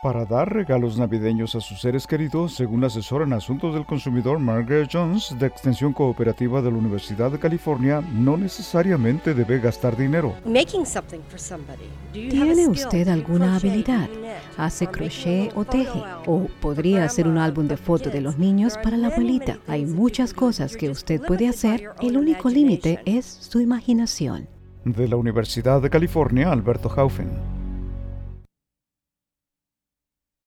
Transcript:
Para dar regalos navideños a sus seres queridos, según la asesora en asuntos del consumidor Margaret Jones, de Extensión Cooperativa de la Universidad de California, no necesariamente debe gastar dinero. ¿Tiene usted alguna habilidad? ¿Hace crochet o teje? ¿O podría hacer un álbum de fotos de los niños para la abuelita? Hay muchas cosas que usted puede hacer. El único límite es su imaginación. De la Universidad de California, Alberto Haufen.